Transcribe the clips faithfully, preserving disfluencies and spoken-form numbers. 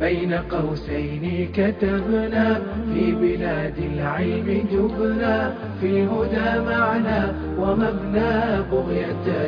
بين قوسين كتبنا في بلاد العلم جبنا في الهدى معنا ومبنى بغية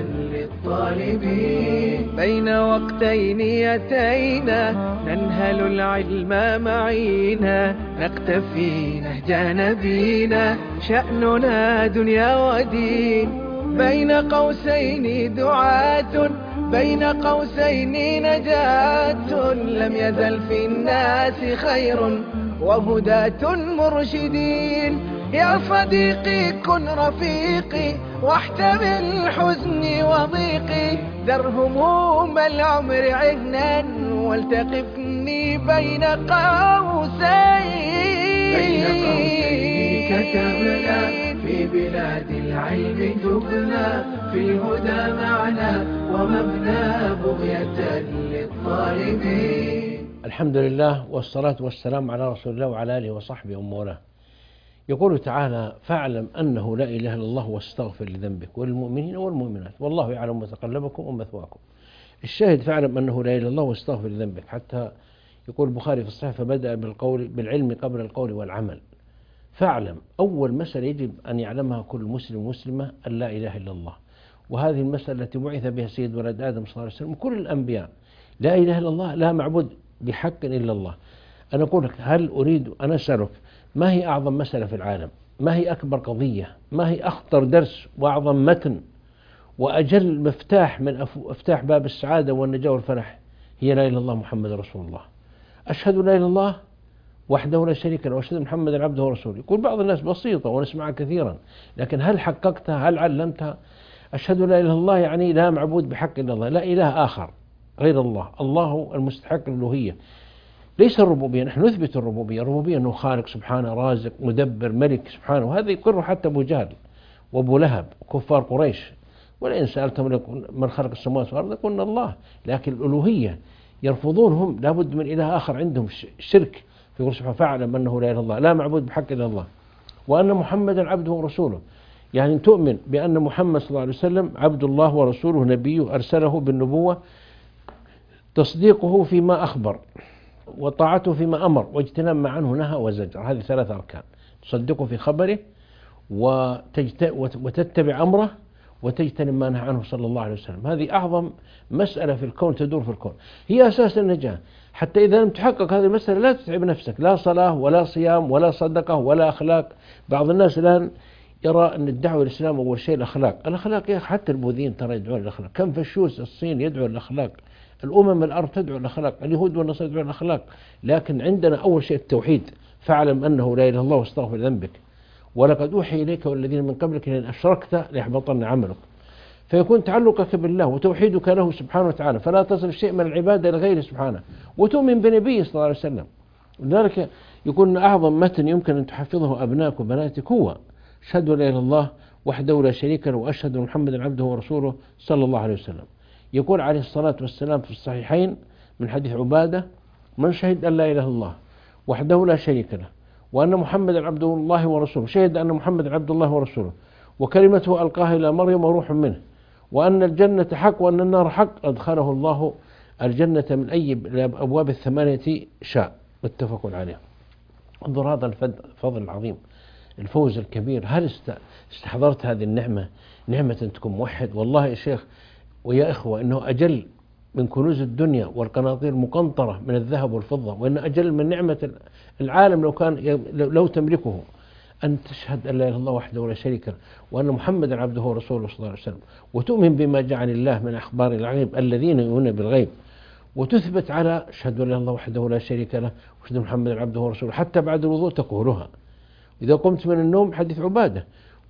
للطالبين. بين وقتين يتينا ننهل العلم معينا نقتفي نهج نبينا شأننا دنيا ودين. بين قوسين دعاة بين قوسين نجاة لم يزل في الناس خير وهداة مرشدين. يا صديقي كن رفيقي واحتمل حزني وضيقي ذر هموم العمر عهنا والتقفني بين قوسين. بين قوسين كتبنا في بلاد العلم جبنا في الهدى معنا ومبنى بغية للطالبين. الحمد لله والصلاة والسلام على رسول الله وعلى آله وصحبه ومن. يقول تعالى: فاعلم أنه لا إله إلا الله واستغفر لذنبك والمؤمنين والمؤمنات والله يعلم متقلبكم ومثواكم. الشاهد: فاعلم أنه لا إله إلا الله واستغفر لذنبك. حتى يقول البخاري في الصحيح: فبدأ بالقول بالعلم قبل القول والعمل. فاعلم، أول مسألة يجب أن يعلمها كل مسلم ومسلمة أن لا إله إلا الله، وهذه المسألة التي بعث بها سيد ولد آدم صلى الله عليه وسلم وكل الأنبياء. لا إله إلا الله، لا معبود بحق إلا الله. أنا أقول لك: هل أريد أن أسألك ما هي أعظم مسألة في العالم؟ ما هي أكبر قضية؟ ما هي أخطر درس وأعظم متن وأجل مفتاح من أفتاح باب السعادة والنجاة والفرح؟ هي لا إله إلا الله محمد رسول الله. أشهد لا إله إلا الله وحده لا شريك له وأشهد محمدا عبده ورسوله. يقول بعض الناس بسيطة ونسمعها كثيرا، لكن هل حققتها؟ هل علمتها؟ أشهد لا إله إلا الله يعني لا معبود بحق إلا الله، لا إله آخر غير الله، الله المستحق للألوهية، ليس الربوبية. نحن نثبت الربوبية، الربوبية أنه خالق سبحانه، رازق مدبر ملك سبحانه، وهذا يقر حتى أبو جهل وأبو لهب كفار قريش. ولئن سألتم من خلق السماوات والأرض يقولون الله. لكن الألوهية يرفضون هم، لابد من إله آخر، عندهم شرك. فيقول سبحانه: فاعلم أنه لا إله إلا الله، لا معبود بحق إلا الله، وأن محمدا عبده ورسوله. يعني تؤمن بأن محمد صلى الله عليه وسلم عبد الله ورسوله، نبيه أرسله بالنبوة، تصديقه فيما أخبر وطاعته فيما أمر واجتناب ما عنه نهى وزجر. هذه ثلاث أركان: تصدقه في خبره وتتبع أمره وتجتنب ما نهى عنه صلى الله عليه وسلم. هذه أعظم مسألة في الكون تدور في الكون، هي أساس النجاة. حتى إذا لم تحقق هذه المسألة لا تتعب نفسك، لا صلاة ولا صيام ولا صدقة ولا أخلاق. بعض الناس الآن يرى أن الدعوة الإسلام أول شيء الأخلاق. الأخلاق يا أخي حتى البوذيين ترى يدعون الأخلاق. كم فشوس الصين يدعو الأخلاق، الأمم الأرض تدعو الأخلاق، اليهود والنصارى يدعو الأخلاق. لكن عندنا أول شيء التوحيد: فاعلم أنه لا إله إلا الله واستغفر ذنبك ولقد أوحي إليك والذين من قبلك لئن أشركت ليحبطن عملك. فيكون تعلقك بالله وتوحيدك له سبحانه وتعالى، فلا تصرف شيء من العبادة لغيره سبحانه، وتؤمن بنبيه صلى الله عليه وسلم. لذلك يكون أعظم متن يمكن أن تحفظه أبنائك وبناتك هو: أشهد لا إله إلا الله وحده لا شريك له وأشهد محمدا عبده ورسوله صلى الله عليه وسلم. يقول عليه الصلاة والسلام في الصحيحين من حديث عبادة: من شهد أن لا إله إلا الله وحده لا شريك له وأن محمدا عبد الله ورسوله، شهد أن محمدا عبد الله ورسوله وكلمته ألقاها إلى مريم وروح منه، وأن الجنة حق وأن النار حق، أدخله الله الجنة من أي أبواب الثمانية شاء. متفق عليه. انظر هذا الفضل العظيم، الفوز الكبير. هل استحضرت هذه النعمة؟ نعمة تكون موحد. والله يا شيخ ويا إخوة إنه أجل من كنوز الدنيا والقناطير المقنطرة من الذهب والفضة، وإن أجل من نعمة العالم لو كان لو تملكه أن تشهد أن لا إله إلا الله وحده ولا شريك له وأن محمدا عبده ورسوله صلى الله عليه وسلم، وتؤمن بما جعل الله من أخبار الغيب الذين يؤمنون بالغيب، وتثبت على أشهد أن لا إله إلا الله وحده لا شريك له وأشهد محمدا عبده ورسوله حتى بعد الوضوء تقولها إذا قمت من النوم. حديث عبادة.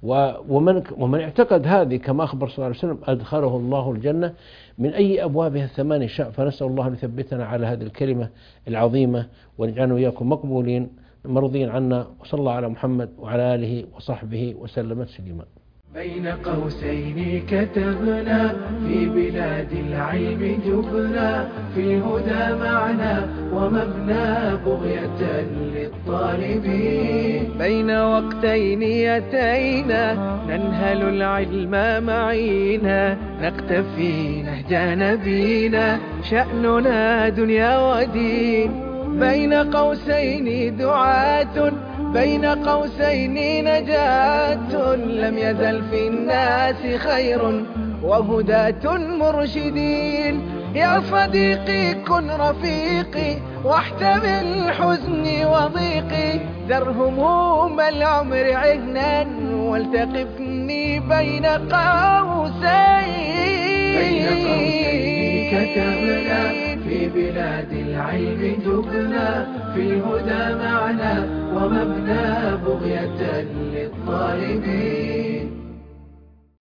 ومن ومن اعتقد هذه كما أخبر صلى الله عليه وسلم أدخله الله الجنة من أي أبوابها الثمانية شاء. فنسأل الله أن يثبتنا على هذه الكلمة العظيمة ونجعلنا وإياكم مقبولين مرضين عنا. وصلى الله على محمد وعلى آله وصحبه وسلم تسليما. بين قوسين كتبنا في بلاد العلم جبنا في الهدى معنا ومبنى بغية للطالبين. بين وقتين يتينا ننهل العلم معينا نقتفي نهج نبينا شأننا دنيا ودين. بين قوسين دعاة بين قوسين نجاة لم يزل في الناس خير وهداة مرشدين. يا صديقي كن رفيقي واحتمل حزني وضيقي ذر هموم العمر عهنا والتقفني بين قوسين. بين قوسين كتبنا في بلاد العلم جبنا في الهدى معنا ومبنى بغية للطالبين.